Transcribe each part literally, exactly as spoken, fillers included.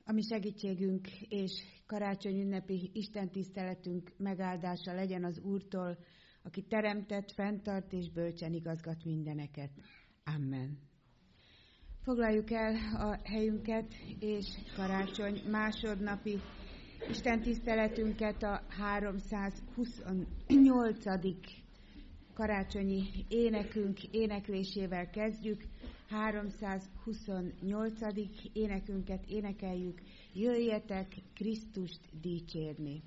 A mi segítségünk és karácsony ünnepi istentiszteletünk megáldása legyen az Úrtól, aki teremtett, fenntart és bölcsen igazgat mindeneket. Amen. Foglaljuk el a helyünket, és karácsony másodnapi istentiszteletünket a háromszázhuszonnyolcadik karácsonyi énekünk éneklésével kezdjük. háromszázhuszonnyolcadik énekünket énekeljük, jöjjetek Krisztust dicsérni.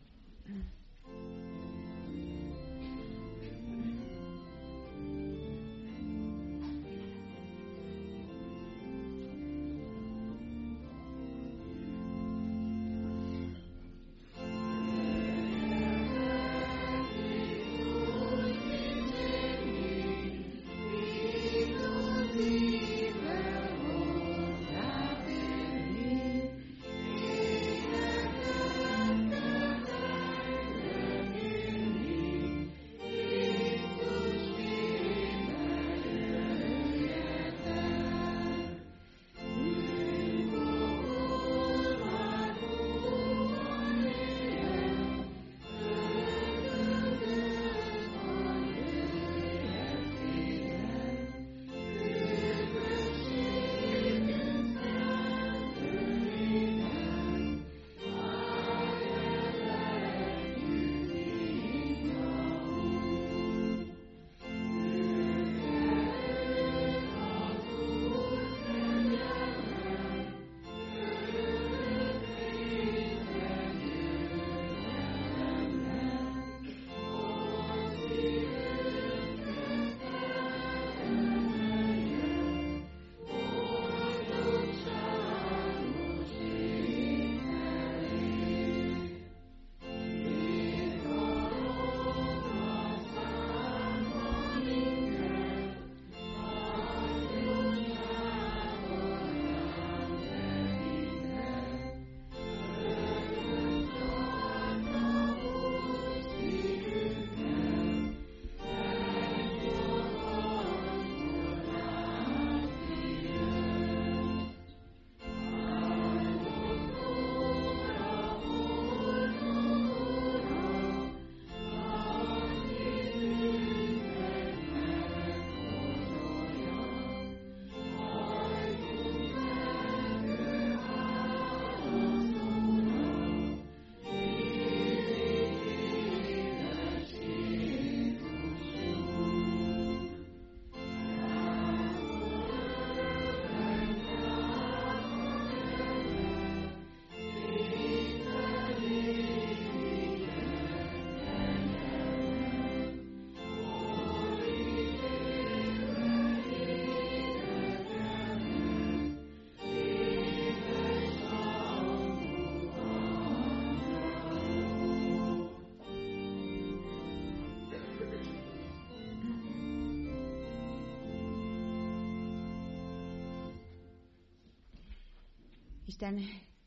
Isten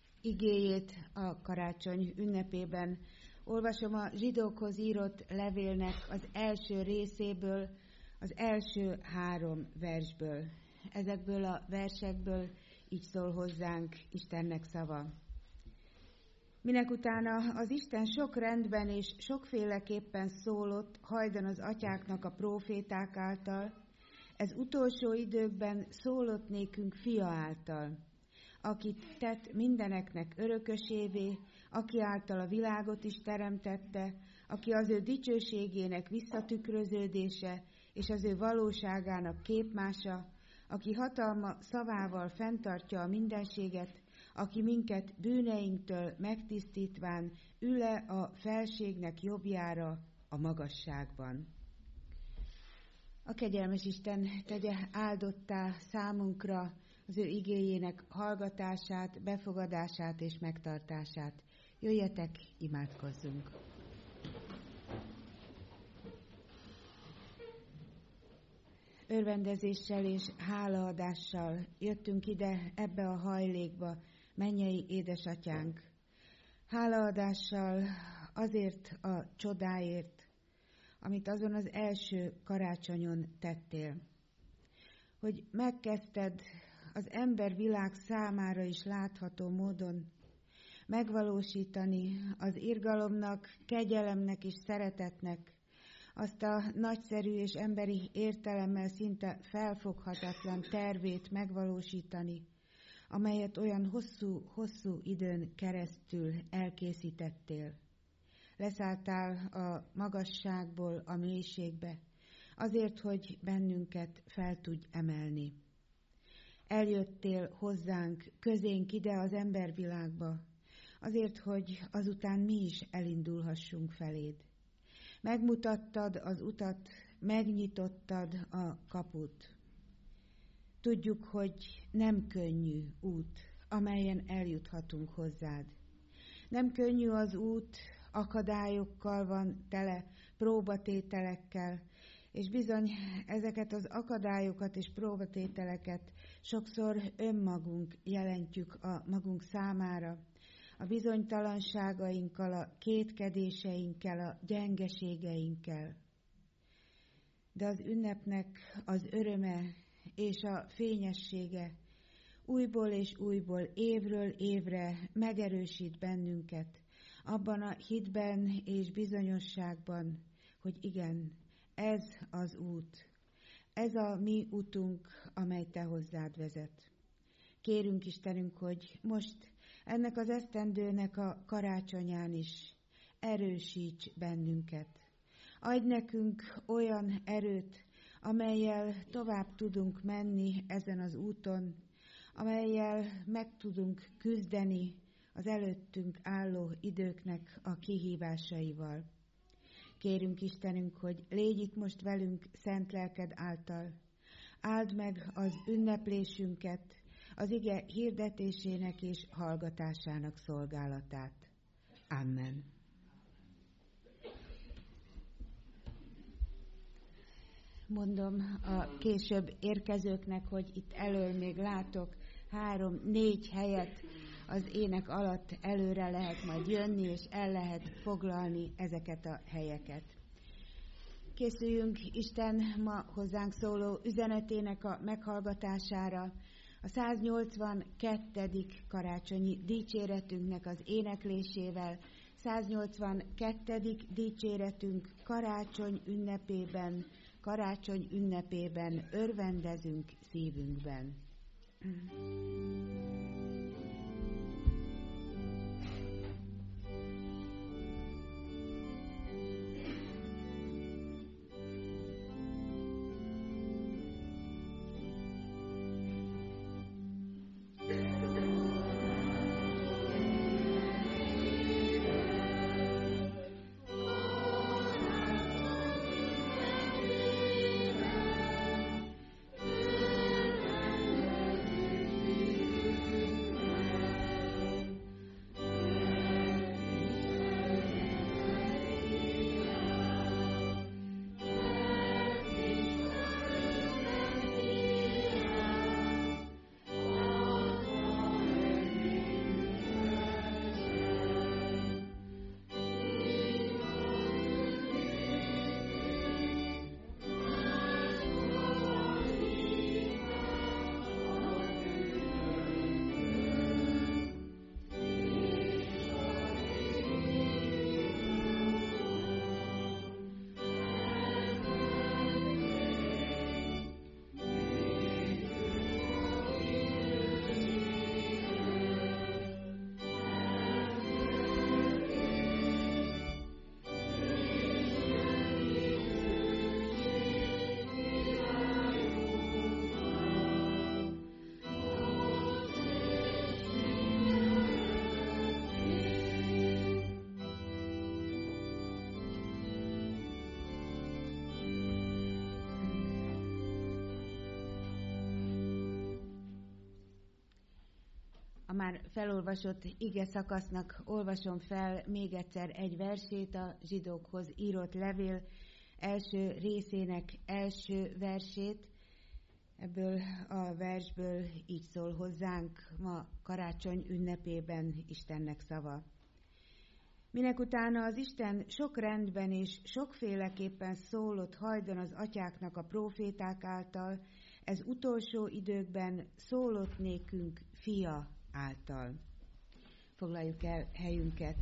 igéjét a karácsony ünnepében olvasom a zsidókhoz írott levélnek az első részéből, az első három versből. Ezekből a versekből így szól hozzánk Istennek szava. Minekutána az Isten sok rendben és sokféleképpen szólott hajdan az atyáknak a próféták által, ez utolsó időkben szólott nékünk fia által, akit tett mindeneknek örökösévé, aki által a világot is teremtette, aki az ő dicsőségének visszatükröződése és az ő valóságának képmása, aki hatalma szavával fenntartja a mindenséget, aki minket bűneinktől megtisztítván ül-e a felségnek jobbjára a magasságban. A kegyelmes Isten tegye áldottá számunkra az ő igéjének hallgatását, befogadását és megtartását. Jöjjetek, imádkozzunk! Örvendezéssel és hálaadással jöttünk ide, ebbe a hajlékba, mennyei édesatyánk. Hálaadással azért a csodáért, amit azon az első karácsonyon tettél. Hogy megkezdted az ember világ számára is látható módon megvalósítani az irgalomnak, kegyelemnek és szeretetnek azt a nagyszerű és emberi értelemmel szinte felfoghatatlan tervét megvalósítani, amelyet olyan hosszú-hosszú időn keresztül elkészítettél. Leszálltál a magasságból a mélységbe, azért, hogy bennünket fel tudj emelni. Eljöttél hozzánk, közénk ide az embervilágba, azért, hogy azután mi is elindulhassunk feléd. Megmutattad az utat, megnyitottad a kaput. Tudjuk, hogy nem könnyű út, amelyen eljuthatunk hozzád. Nem könnyű az út, akadályokkal van tele, próbatételekkel, és bizony ezeket az akadályokat és próbatételeket sokszor önmagunk jelentjük a magunk számára, a bizonytalanságainkkal, a kétkedéseinkkel, a gyengeségeinkkel. De az ünnepnek az öröme és a fényessége újból és újból, évről évre megerősít bennünket abban a hitben és bizonyosságban, hogy igen, ez az út, ez a mi utunk, amely te hozzád vezet. Kérünk Istenünk, hogy most ennek az esztendőnek a karácsonyán is erősíts bennünket. Adj nekünk olyan erőt, amellyel tovább tudunk menni ezen az úton, amellyel meg tudunk küzdeni az előttünk álló időknek a kihívásaival. Kérünk Istenünk, hogy légy itt most velünk szent lelked által. Áld meg az ünneplésünket, az ige hirdetésének és hallgatásának szolgálatát. Amen. Mondom a később érkezőknek, hogy itt elől még látok három-négy helyet, az ének alatt előre lehet majd jönni, és el lehet foglalni ezeket a helyeket. Készüljünk Isten ma hozzánk szóló üzenetének a meghallgatására, a száznyolcvankettedik karácsonyi dicséretünknek az éneklésével, száznyolcvankettedik dicséretünk karácsony ünnepében, karácsony ünnepében örvendezünk szívünkben. A már felolvasott ige szakasznak olvasom fel még egyszer egy versét, a zsidókhoz írott levél első részének első versét. Ebből a versből így szól hozzánk ma karácsony ünnepében Istennek szava. Minek utána az Isten sok rendben és sokféleképpen szólott hajdan az atyáknak a próféták által, ez utolsó időkben szólott nékünk fia által. Foglaljuk el helyünket.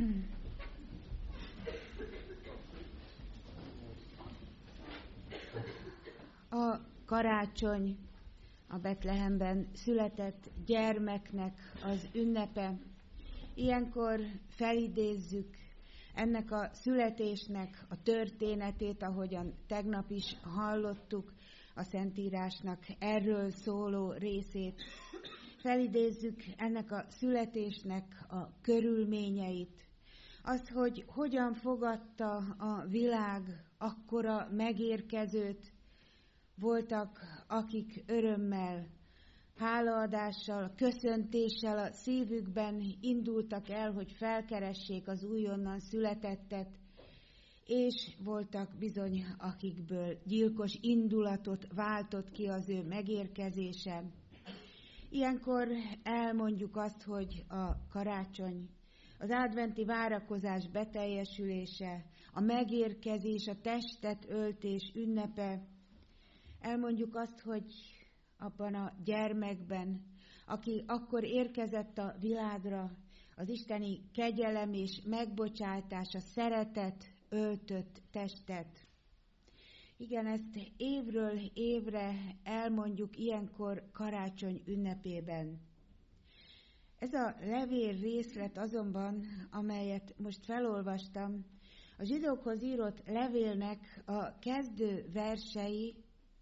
A karácsony, a Betlehemben született gyermeknek az ünnepe. Ilyenkor felidézzük ennek a születésnek a történetét, ahogyan tegnap is hallottuk a Szentírásnak erről szóló részét. Felidézzük ennek a születésnek a körülményeit, azt, hogy hogyan fogadta a világ akkora megérkezőt. Voltak, akik örömmel, hálaadással, köszöntéssel a szívükben indultak el, hogy felkeressék az újonnan születettet, és voltak bizony, akikből gyilkos indulatot váltott ki az ő megérkezése. Ilyenkor elmondjuk azt, hogy a karácsony, az adventi várakozás beteljesülése, a megérkezés, a testet öltés ünnepe. Elmondjuk azt, hogy abban a gyermekben, aki akkor érkezett a világra, az isteni kegyelem és megbocsátás, a szeretet öltött testet. Igen, ezt évről évre elmondjuk ilyenkor karácsony ünnepében. Ez a levél részlet azonban, amelyet most felolvastam, a zsidókhoz írott levélnek a kezdő versei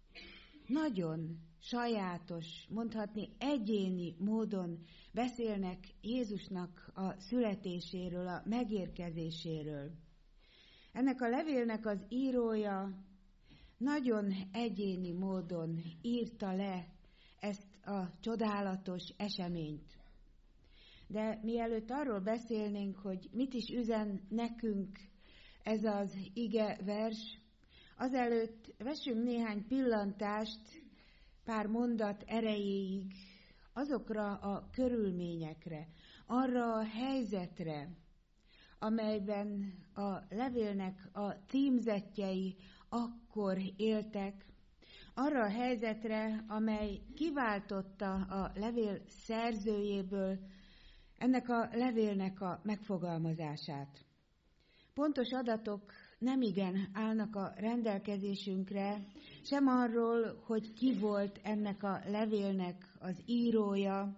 nagyon sajátos, mondhatni egyéni módon beszélnek Jézusnak a születéséről, a megérkezéséről. Ennek a levélnek az írója nagyon egyéni módon írta le ezt a csodálatos eseményt. De mielőtt arról beszélnénk, hogy mit is üzen nekünk ez az ige vers, azelőtt vessünk néhány pillantást pár mondat erejéig azokra a körülményekre, arra a helyzetre, amelyben a levélnek a címzettjei akkor éltek, arra a helyzetre, amely kiváltotta a levél szerzőjéből ennek a levélnek a megfogalmazását. Pontos adatok nemigen állnak a rendelkezésünkre, sem arról, hogy ki volt ennek a levélnek az írója.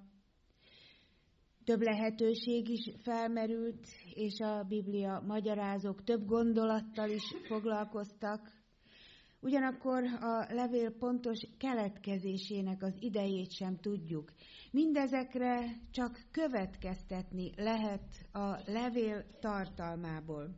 Több lehetőség is felmerült, és a Biblia magyarázók több gondolattal is foglalkoztak. Ugyanakkor a levél pontos keletkezésének az idejét sem tudjuk. Mindezekre csak következtetni lehet a levél tartalmából.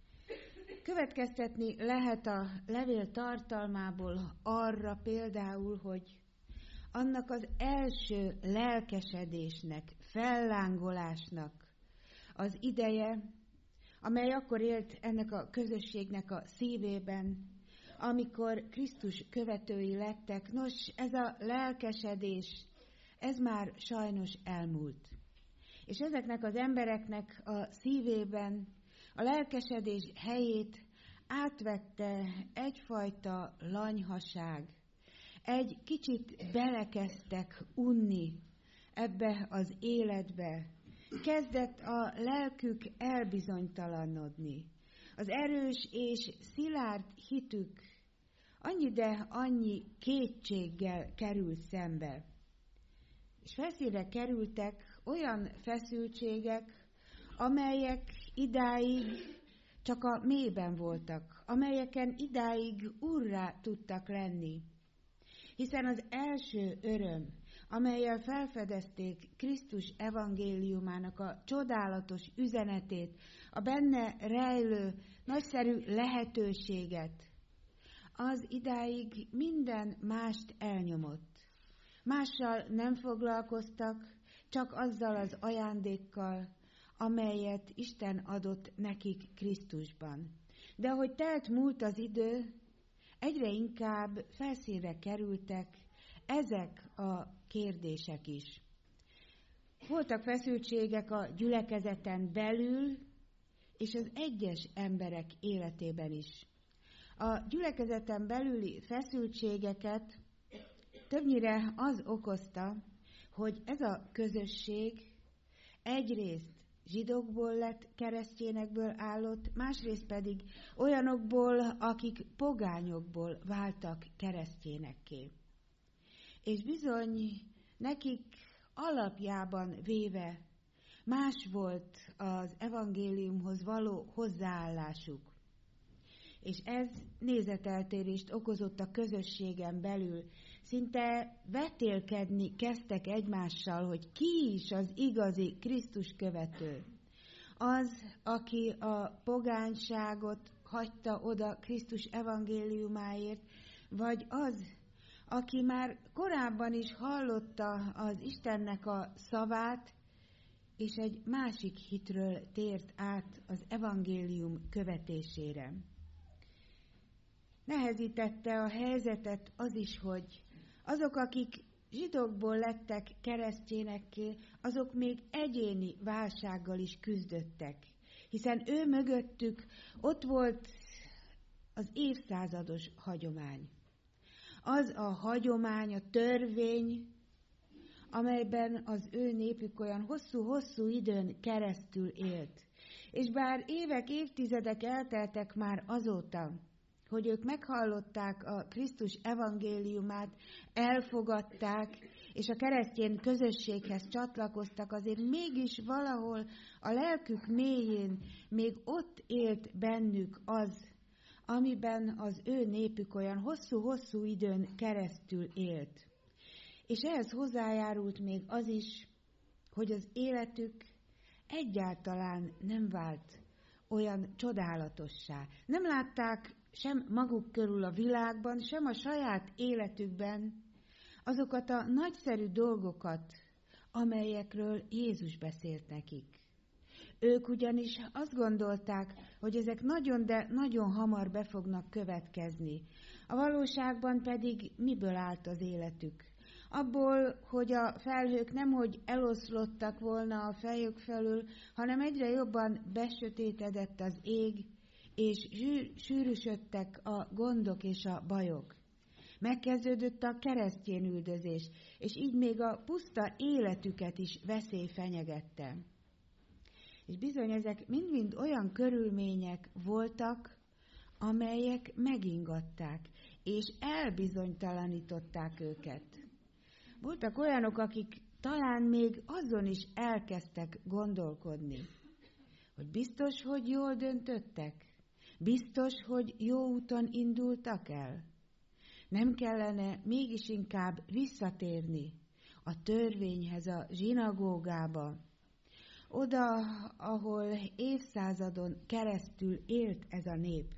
Következtetni lehet a levél tartalmából arra például, hogy annak az első lelkesedésnek, fellángolásnak az ideje, amely akkor élt ennek a közösségnek a szívében, amikor Krisztus követői lettek. Nos, ez a lelkesedés, ez már sajnos elmúlt. És ezeknek az embereknek a szívében a lelkesedés helyét átvette egyfajta lanyhaság. Egy kicsit belekezdtek unni ebbe az életbe. Kezdett a lelkük elbizonytalanodni. Az erős és szilárd hitük annyi, de annyi kétséggel került szembe. És felszínre kerültek olyan feszültségek, amelyek idáig csak a mélyben voltak, amelyeken idáig urrá tudtak lenni. Hiszen az első öröm, amellyel felfedezték Krisztus evangéliumának a csodálatos üzenetét, a benne rejlő nagyszerű lehetőséget, az idáig minden mást elnyomott. Mással nem foglalkoztak, csak azzal az ajándékkal, amelyet Isten adott nekik Krisztusban. De ahogy telt múlt az idő, egyre inkább felszínre kerültek ezek a kérdések is. Voltak feszültségek a gyülekezeten belül, és az egyes emberek életében is. A gyülekezeten belüli feszültségeket többnyire az okozta, hogy ez a közösség egyrészt zsidókból lett, keresztényekből állott, másrészt pedig olyanokból, akik pogányokból váltak keresztényekké. És bizony nekik alapjában véve más volt az evangéliumhoz való hozzáállásuk. És ez nézeteltérést okozott a közösségen belül. Szinte vetélkedni kezdtek egymással, hogy ki is az igazi Krisztus követő. Az, aki a pogányságot hagyta oda Krisztus evangéliumáért, vagy az, aki már korábban is hallotta az Istennek a szavát, és egy másik hitről tért át az evangélium követésére. Nehezítette a helyzetet az is, hogy azok, akik zsidókból lettek keresztényekké, azok még egyéni válsággal is küzdöttek, hiszen ő mögöttük ott volt az évszázados hagyomány. Az a hagyomány, a törvény, amelyben az ő népük olyan hosszú-hosszú időn keresztül élt. És bár évek, évtizedek elteltek már azóta, hogy ők meghallották a Krisztus evangéliumát, elfogadták, és a keresztény közösséghez csatlakoztak, azért mégis valahol a lelkük mélyén még ott élt bennük az, amiben az ő népük olyan hosszú-hosszú időn keresztül élt. És ehhez hozzájárult még az is, hogy az életük egyáltalán nem vált olyan csodálatossá. Nem látták sem maguk körül a világban, sem a saját életükben azokat a nagyszerű dolgokat, amelyekről Jézus beszélt nekik. Ők ugyanis azt gondolták, hogy ezek nagyon, de nagyon hamar be fognak következni. A valóságban pedig miből állt az életük? Abból, hogy a felhők nemhogy eloszlottak volna a fejük felül, hanem egyre jobban besötétedett az ég, és sűrűsödtek a gondok és a bajok. Megkezdődött a keresztény üldözés, és így még a puszta életüket is veszély fenyegette. És bizony ezek mind-mind olyan körülmények voltak, amelyek megingatták, és elbizonytalanították őket. Voltak olyanok, akik talán még azon is elkezdtek gondolkodni, hogy biztos, hogy jól döntöttek, biztos, hogy jó úton indultak el. Nem kellene mégis inkább visszatérni a törvényhez, a zsinagógába, oda, ahol évszázadon keresztül élt ez a nép.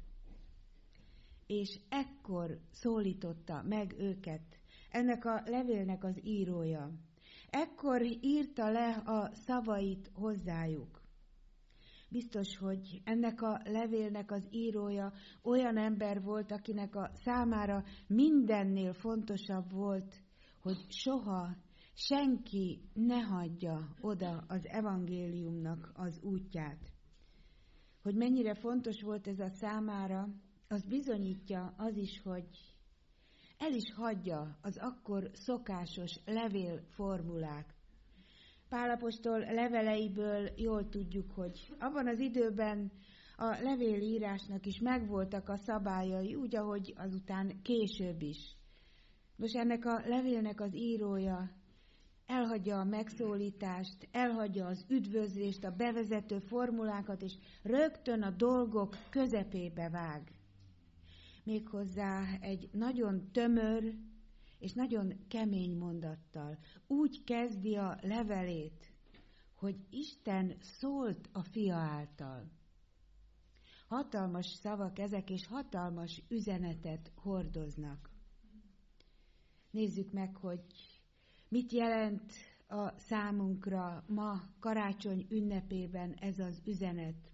És ekkor szólította meg őket ennek a levélnek az írója. Ekkor írta le a szavait hozzájuk. Biztos, hogy ennek a levélnek az írója olyan ember volt, akinek a számára mindennél fontosabb volt, hogy soha senki ne hagyja oda az evangéliumnak az útját. Hogy mennyire fontos volt ez a számára, az bizonyítja az is, hogy el is hagyja az akkor szokásos levélformulák. Pál apostol leveleiből jól tudjuk, hogy abban az időben a levélírásnak is megvoltak a szabályai, úgy, ahogy azután később is. Nos, ennek a levélnek az írója elhagyja a megszólítást, elhagyja az üdvözlést, a bevezető formulákat, és rögtön a dolgok közepébe vág. Méghozzá egy nagyon tömör és nagyon kemény mondattal. Úgy kezdi a levelét, hogy Isten szólt a fia által. Hatalmas szavak ezek, és hatalmas üzenetet hordoznak. Nézzük meg, hogy mit jelent a számunkra ma karácsony ünnepében ez az üzenet.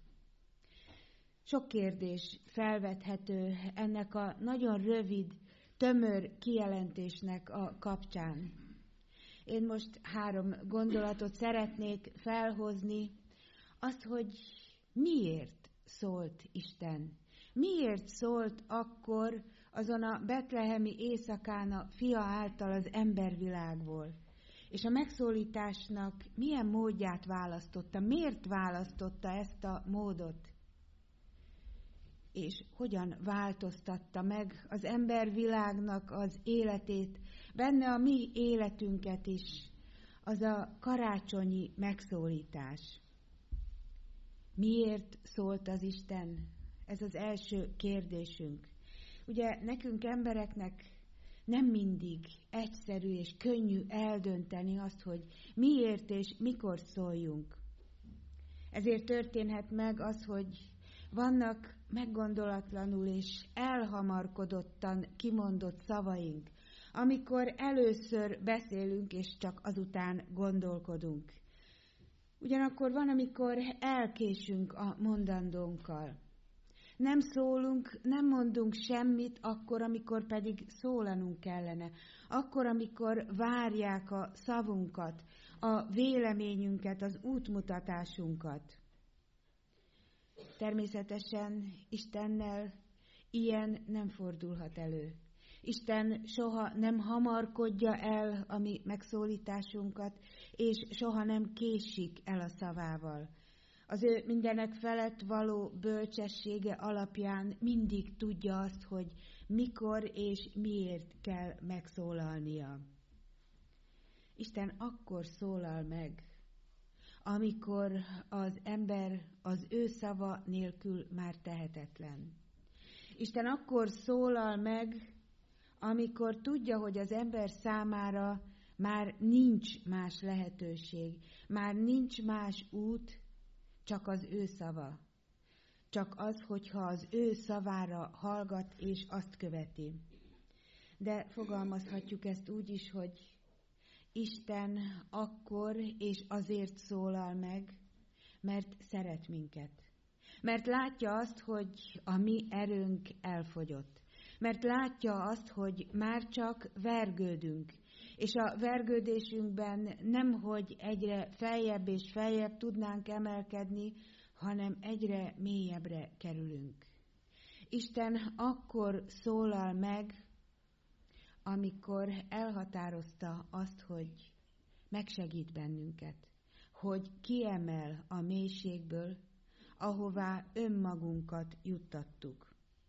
Sok kérdés felvethető ennek a nagyon rövid, tömör kijelentésnek a kapcsán. Én most három gondolatot szeretnék felhozni, azt, hogy miért szólt Isten. Miért szólt akkor azon a betlehemi éjszakán a fia által az embervilágból. És a megszólításnak milyen módját választotta, miért választotta ezt a módot, és hogyan változtatta meg az embervilágnak az életét, benne a mi életünket is, az a karácsonyi megszólítás. Miért szólt az Isten? Ez az első kérdésünk. Ugye nekünk embereknek nem mindig egyszerű és könnyű eldönteni azt, hogy miért és mikor szóljunk. Ezért történhet meg az, hogy vannak meggondolatlanul és elhamarkodottan kimondott szavaink, amikor először beszélünk és csak azután gondolkodunk. Ugyanakkor van, amikor elkésünk a mondandónkkal. Nem szólunk, nem mondunk semmit, akkor, amikor pedig szólanunk kellene. Akkor, amikor várják a szavunkat, a véleményünket, az útmutatásunkat. Természetesen Istennel ilyen nem fordulhat elő. Isten soha nem hamarkodja el a mi megszólításunkat, és soha nem késik el a szavával. Az ő mindenek felett való bölcsessége alapján mindig tudja azt, hogy mikor és miért kell megszólalnia. Isten akkor szólal meg, amikor az ember az ő szava nélkül már tehetetlen. Isten akkor szólal meg, amikor tudja, hogy az ember számára már nincs más lehetőség, már nincs más út, csak az ő szava. Csak az, hogyha az ő szavára hallgat és azt követi. De fogalmazhatjuk ezt úgy is, hogy Isten akkor és azért szólal meg, mert szeret minket. Mert látja azt, hogy a mi erőnk elfogyott. Mert látja azt, hogy már csak vergődünk, és a vergődésünkben nemhogy egyre feljebb és feljebb tudnánk emelkedni, hanem egyre mélyebbre kerülünk. Isten akkor szólal meg, amikor elhatározta azt, hogy megsegít bennünket, hogy kiemel a mélységből, ahová önmagunkat juttattuk.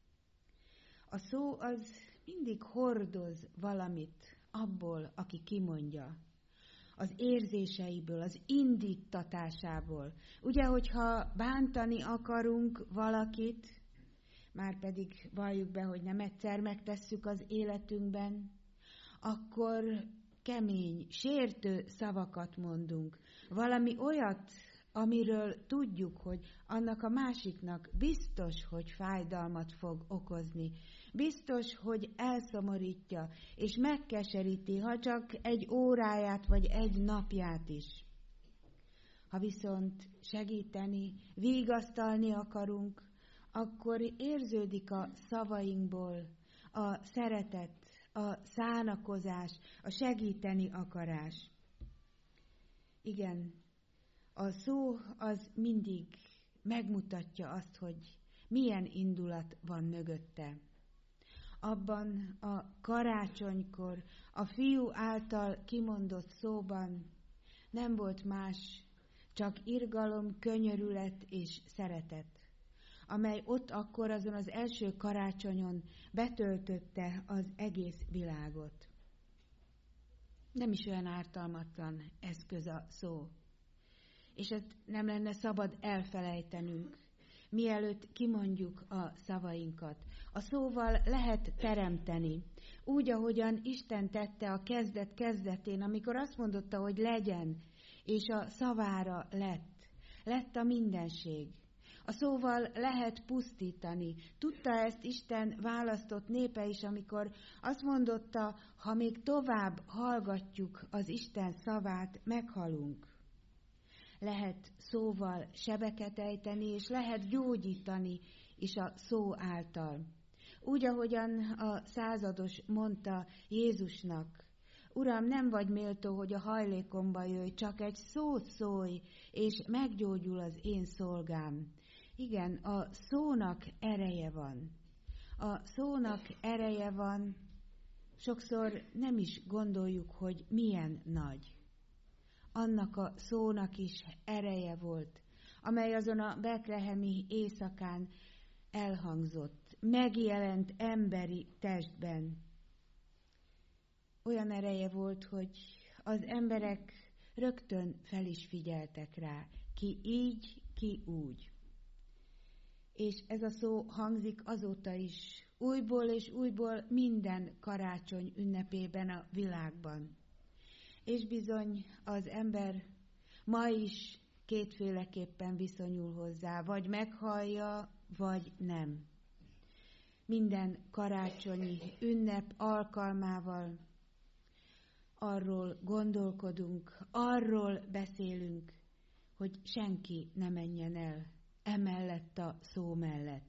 A szó az mindig hordoz valamit abból, aki kimondja, az érzéseiből, az indítatásából. Ugye, hogyha bántani akarunk valakit, már pedig valljuk be, hogy nem egyszer megtesszük az életünkben, akkor kemény, sértő szavakat mondunk. Valami olyat, amiről tudjuk, hogy annak a másiknak biztos, hogy fájdalmat fog okozni. Biztos, hogy elszomorítja, és megkeseríti, ha csak egy óráját, vagy egy napját is. Ha viszont segíteni, vigasztalni akarunk, akkor érződik a szavainkból a szeretet, a szánakozás, a segíteni akarás. Igen, a szó az mindig megmutatja azt, hogy milyen indulat van mögötte. Abban a karácsonykor, a fiú által kimondott szóban nem volt más, csak irgalom, könyörület és szeretet, amely ott akkor azon az első karácsonyon betöltötte az egész világot. Nem is olyan ártalmatlan eszköz a szó. És ezt nem lenne szabad elfelejtenünk, mielőtt kimondjuk a szavainkat. A szóval lehet teremteni, úgy, ahogyan Isten tette a kezdet kezdetén, amikor azt mondotta, hogy legyen, és a szavára lett. Lett a mindenség. A szóval lehet pusztítani. Tudta ezt Isten választott népe is, amikor azt mondotta, ha még tovább hallgatjuk az Isten szavát, meghalunk. Lehet szóval sebeket ejteni, és lehet gyógyítani is a szó által. Úgy, ahogyan a százados mondta Jézusnak, Uram, nem vagy méltó, hogy a hajlékomba jöjj, csak egy szót szólj, és meggyógyul az én szolgám. Igen, a szónak ereje van. A szónak ereje van, sokszor nem is gondoljuk, hogy milyen nagy. Annak a szónak is ereje volt, amely azon a betlehemi éjszakán elhangzott, megjelent emberi testben. Olyan ereje volt, hogy az emberek rögtön fel is figyeltek rá, ki így, ki úgy. És ez a szó hangzik azóta is, újból és újból minden karácsony ünnepében a világban. És bizony az ember ma is kétféleképpen viszonyul hozzá, vagy meghallja, vagy nem. Minden karácsonyi ünnep alkalmával arról gondolkodunk, arról beszélünk, hogy senki ne menjen el emellett a szó mellett.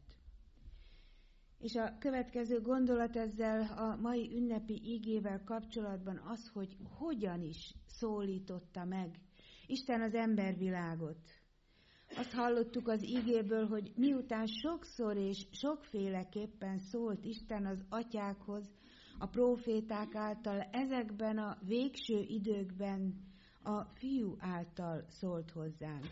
És a következő gondolat ezzel a mai ünnepi ígével kapcsolatban az, hogy hogyan is szólította meg Isten az embervilágot. Azt hallottuk az ígéből, hogy miután sokszor és sokféleképpen szólt Isten az atyákhoz, a próféták által ezekben a végső időkben a fiú által szólt hozzánk.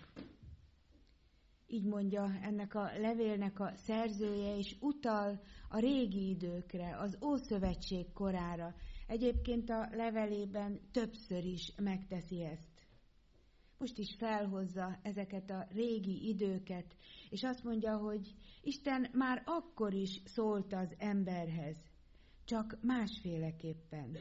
Így mondja ennek a levélnek a szerzője, és utal a régi időkre, az Ószövetség korára. Egyébként a levelében többször is megteszi ezt. Most is felhozza ezeket a régi időket, és azt mondja, hogy Isten már akkor is szólt az emberhez, csak másféleképpen.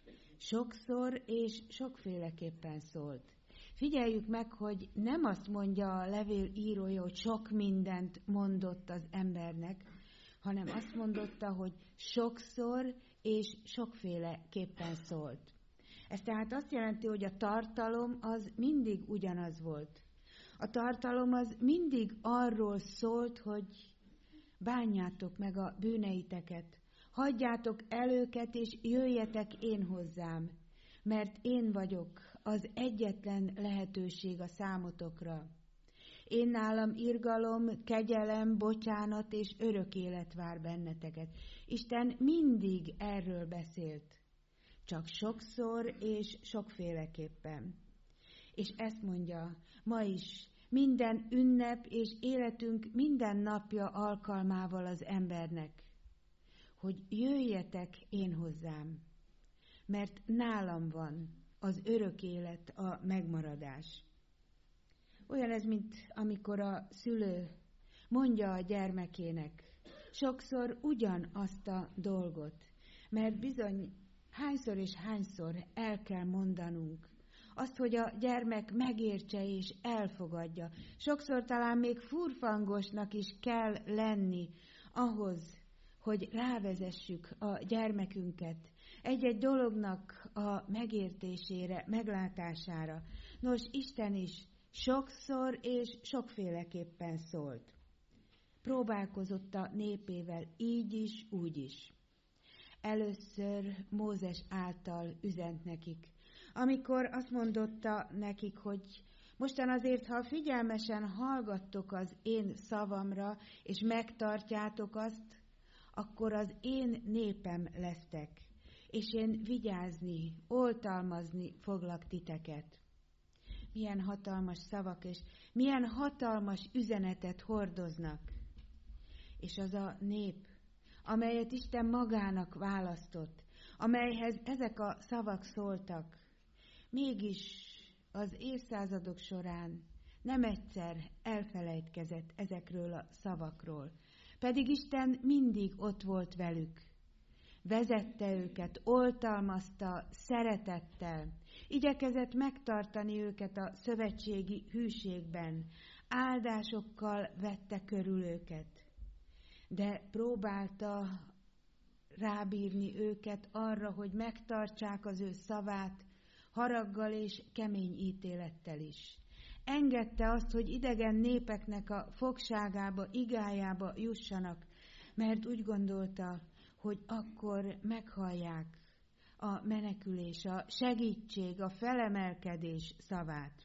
Sokszor és sokféleképpen szólt. Figyeljük meg, hogy nem azt mondja a levél írója, hogy sok mindent mondott az embernek, hanem azt mondotta, hogy sokszor és sokféleképpen szólt. Ez tehát azt jelenti, hogy a tartalom az mindig ugyanaz volt. A tartalom az mindig arról szólt, hogy bánjátok meg a bűneiteket, hagyjátok el őket, és jöjjetek én hozzám, mert én vagyok az egyetlen lehetőség a számotokra. Én nálam irgalom, kegyelem, bocsánat és örök élet vár benneteket. Isten mindig erről beszélt, csak sokszor és sokféleképpen. És ezt mondja ma is, minden ünnep és életünk minden napja alkalmával az embernek, hogy jöjjetek én hozzám, mert nálam van az örök élet, a megmaradás. Olyan ez, mint amikor a szülő mondja a gyermekének sokszor ugyanazt a dolgot, mert bizony hányszor és hányszor el kell mondanunk azt, hogy a gyermek megértse és elfogadja. Sokszor talán még furfangosnak is kell lenni ahhoz, hogy rávezessük a gyermekünket egy-egy dolognak a megértésére, meglátására. Nos, Isten is sokszor és sokféleképpen szólt. Próbálkozott a népével így is, úgy is. Először Mózes által üzent nekik, amikor azt mondotta nekik, hogy mostan azért, ha figyelmesen hallgattok az én szavamra, és megtartjátok azt, akkor az én népem lesztek, és én vigyázni, oltalmazni foglak titeket. Milyen hatalmas szavak, és milyen hatalmas üzenetet hordoznak. És az a nép, amelyet Isten magának választott, amelyhez ezek a szavak szóltak, mégis az évszázadok során nem egyszer elfelejtkezett ezekről a szavakról, pedig Isten mindig ott volt velük. Vezette őket, oltalmazta szeretettel, igyekezett megtartani őket a szövetségi hűségben, áldásokkal vette körül őket, de próbálta rábírni őket arra, hogy megtartsák az ő szavát haraggal és kemény ítélettel is. Engedte azt, hogy idegen népeknek a fogságába, igájába jussanak, mert úgy gondolta, hogy akkor meghallják a menekülés, a segítség, a felemelkedés szavát.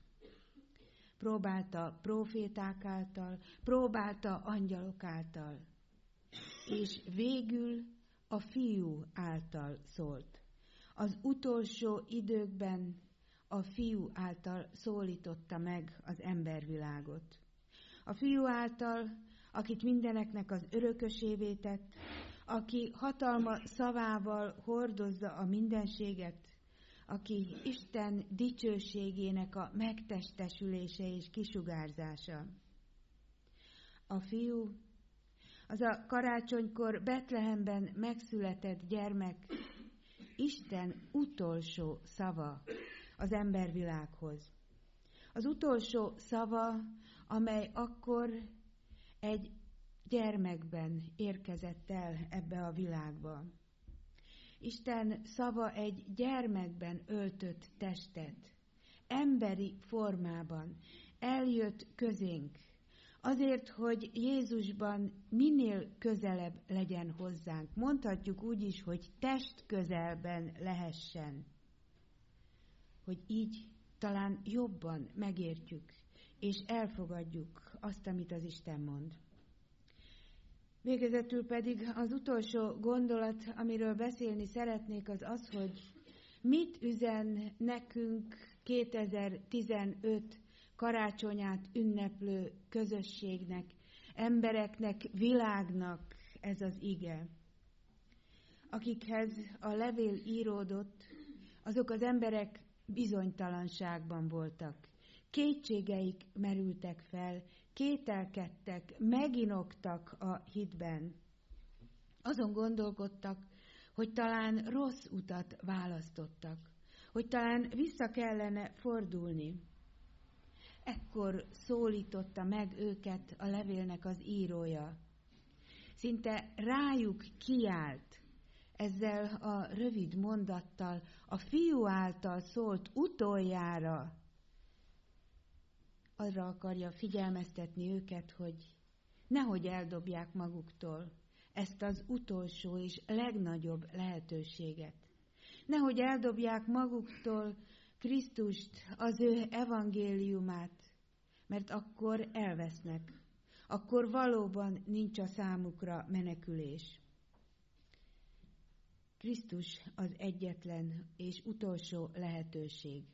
Próbálta próféták által, próbálta angyalok által. és végül a Fiú által szólt. Az utolsó időkben a Fiú által szólította meg az embervilágot. A Fiú által, akit mindeneknek az örökösévé tett, aki hatalma szavával hordozza a mindenséget, aki Isten dicsőségének a megtestesülése és kisugárzása. A Fiú, az a karácsonykor Betlehemben megszületett gyermek, Isten utolsó szava az embervilághoz. Az utolsó szava, amely akkor egy gyermekben érkezett el ebbe a világba. Isten szava egy gyermekben öltött testet, emberi formában eljött közénk, azért, hogy Jézusban minél közelebb legyen hozzánk. Mondhatjuk úgy is, hogy test közelben lehessen, hogy így talán jobban megértjük, és elfogadjuk azt, amit az Isten mond. Végezetül pedig az utolsó gondolat, amiről beszélni szeretnék, az az, hogy mit üzen nekünk kétezer-tizenöt karácsonyát ünneplő közösségnek, embereknek, világnak ez az ige. Akikhez a levél íródott, azok az emberek bizonytalanságban voltak. Kétségeik merültek fel, kételkedtek, meginoktak a hitben. Azon gondolkodtak, hogy talán rossz utat választottak, hogy talán vissza kellene fordulni. Ekkor szólította meg őket a levélnek az írója. Szinte rájuk kiált ezzel a rövid mondattal, a Fiú által szólt utoljára. Arra akarja figyelmeztetni őket, hogy nehogy eldobják maguktól ezt az utolsó és legnagyobb lehetőséget. Nehogy eldobják maguktól Krisztust, az ő evangéliumát, mert akkor elvesznek, akkor valóban nincs a számukra menekülés. Krisztus az egyetlen és utolsó lehetőség.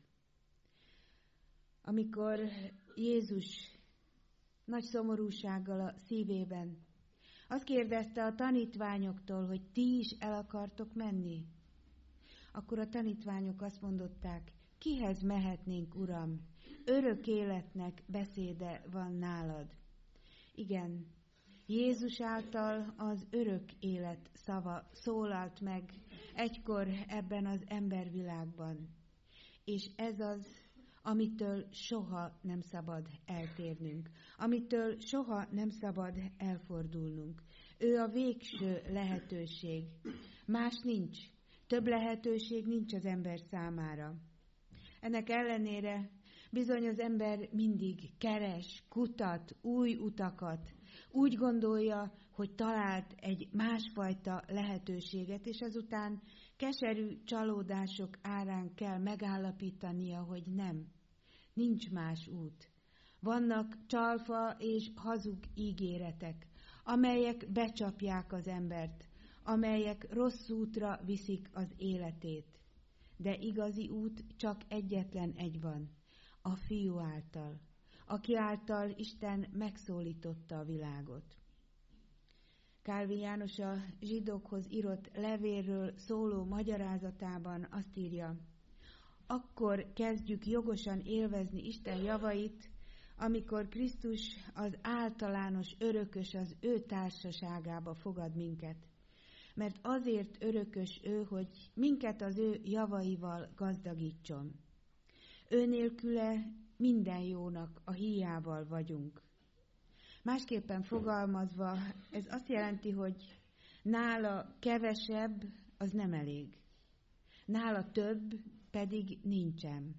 Amikor Jézus nagy szomorúsággal a szívében azt kérdezte a tanítványoktól, hogy ti is el akartok menni, akkor a tanítványok azt mondották, kihez mehetnénk, Uram? Örök életnek beszéde van nálad. Igen, Jézus által az örök élet szava szólalt meg egykor ebben az embervilágban. És ez az, amitől soha nem szabad eltérnünk, amitől soha nem szabad elfordulnunk. Ő a végső lehetőség. Más nincs. Több lehetőség nincs az ember számára. Ennek ellenére bizony az ember mindig keres, kutat, új utakat. Úgy gondolja, hogy talált egy másfajta lehetőséget, és azután keserű csalódások árán kell megállapítania, hogy nem. Nincs más út. Vannak csalfa és hazug ígéretek, amelyek becsapják az embert, amelyek rossz útra viszik az életét. De igazi út csak egyetlen egy van, a Fiú által, aki által Isten megszólította a világot. Kálvin János a zsidókhoz írott levélről szóló magyarázatában azt írja, akkor kezdjük jogosan élvezni Isten javait, amikor Krisztus az általános örökös az ő társaságába fogad minket. Mert azért örökös ő, hogy minket az ő javaival gazdagítson. Ő nélküle minden jónak a híjával vagyunk. Másképpen fogalmazva, ez azt jelenti, hogy nála kevesebb, az nem elég. Nála több pedig nincsen.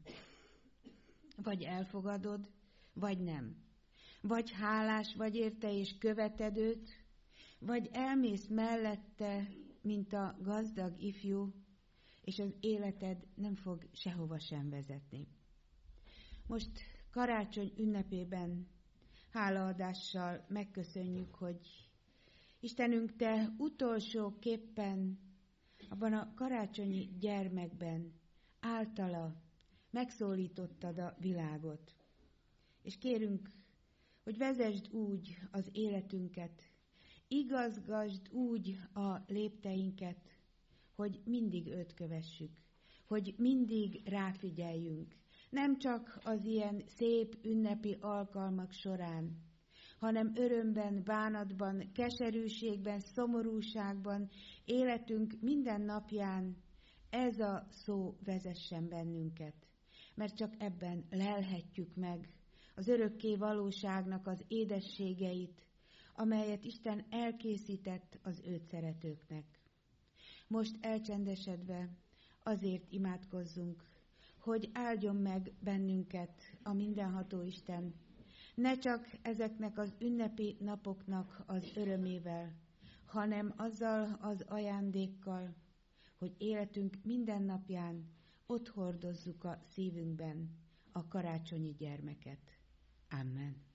Vagy elfogadod, vagy nem. Vagy hálás vagy érte és követed őt, vagy elmész mellette, mint a gazdag ifjú, és az életed nem fog sehova sem vezetni. Most karácsony ünnepében hálaadással megköszönjük, hogy Istenünk, Te utolsóképpen abban a karácsonyi gyermekben általa megszólítottad a világot. És kérünk, hogy vezesd úgy az életünket, igazgasd úgy a lépteinket, hogy mindig őt kövessük, hogy mindig ráfigyeljünk, nem csak az ilyen szép ünnepi alkalmak során, hanem örömben, bánatban, keserűségben, szomorúságban, életünk minden napján ez a szó vezessen bennünket, mert csak ebben lelhetjük meg az örökké valóságnak az édességeit, amelyet Isten elkészített az őt szeretőknek. Most elcsendesedve azért imádkozzunk, hogy áldjon meg bennünket a mindenható Isten, ne csak ezeknek az ünnepi napoknak az örömével, hanem azzal az ajándékkal, hogy életünk minden napján ott hordozzuk a szívünkben a karácsonyi gyermeket. Amen.